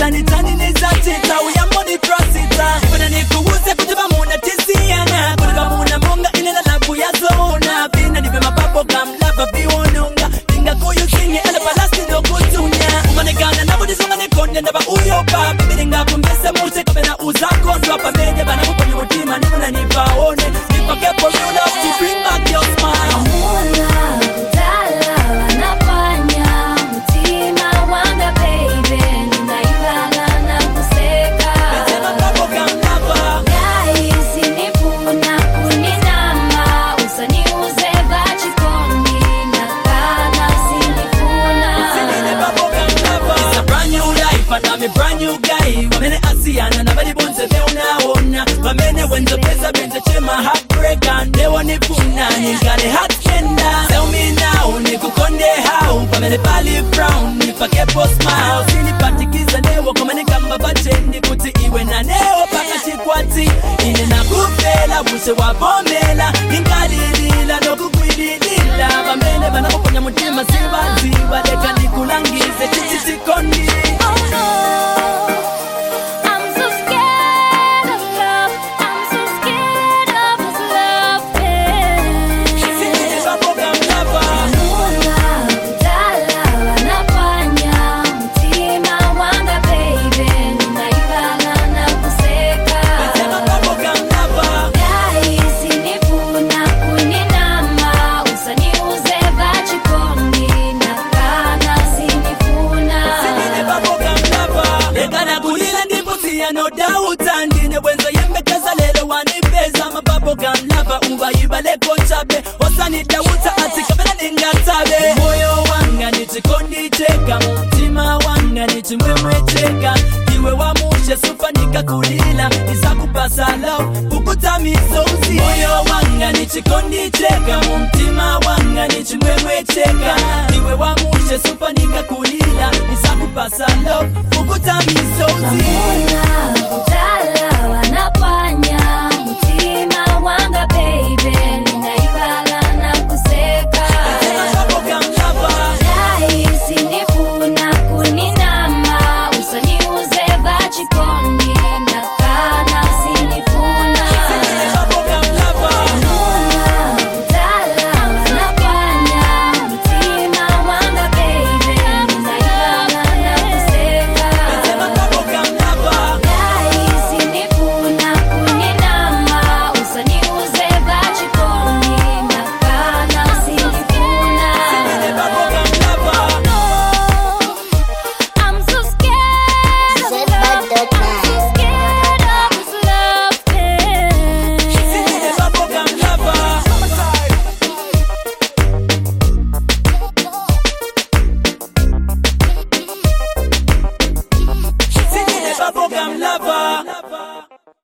Tani nizatita uyamboni crossita Kuna nikuuze kutuba muna tisiana Kuna muna monga inela labu ya zona Vina nipe mapapo kamlava viwononga Tinga kuyu singe ele palasti no kutunya Umanegana na budizonga nikonde ndaba uyopa Bibiringa kumbese mute kapena uzako Swapa mende bana kuponye mutima nimuna nipaone Nipa kepo real love to bring back your smile Amuna kutala wanapanya Mutima wanga baby Ninaibala na kuseka Betema papo kamlava Guys inipuna kuninama Usaniuze vachikondi Nakana sinifuna Sinine papo kamlava It's a brand new life and I'm a brand new guy Wamene asiana na bali bonze ve unaona Wamene wenzo pesa benze chema heartbreaker Newa nifuna ningane hot tender Tell me now nikukonde how Wamene pali brown nipake po smile Sinipatikiza newa kumane kamba bachendi Kuti iwe na newa paka chikwati Ine na kufela wuse wabomela Ningalilila no kukwililila Wamene bana kuponya mutima sibaziba Deka nikulangize chichikondi Oh no, I'm so scared of love. I'm so scared of this love thing. Sinine papo kamlava Amuna kutala wanapanya Mutima wanga baby Ninaibala na kuseka Betema papo kamlava Guys inifuna kuninama Usaniuze vachikondi Nakana sinifuna Sinine papo kamlava Lekana kulila ndipusia no doubt Andine wenzo yembekeza lelo wanipeza Mapapo kamlava uba leko chabe Osani dauta atikabela ningatabe Moyo wanga nichikondi cheka Mutima wanga nichimwemwe cheka Kiwe wa mushe sufanika kulila Isakupasa love ukuta misozi Moyo wanga nichikondi cheka Mutima wanga nichimwemwe cheka Kiwe wa mushe sufanika kulila Isakupasa love ukuta misozi Amuna kutala wanapanya Mutima wanga baby Ninaibala na kuseka Papo kamlava Guys inifuna kuninama Usaniuze vachikondi Nakana sinifuna Papo kamlava Amuna kutala wanapanya Mutima wanga baby Ninaibala na kuseka Papo kamlava Guys inifuna kuninama Usaniuze vachikondi Nakana sinifuna Papo kamlava No, I'm so scared of love. I'm so scared of this love thing. Papo kamlava Papo kamlava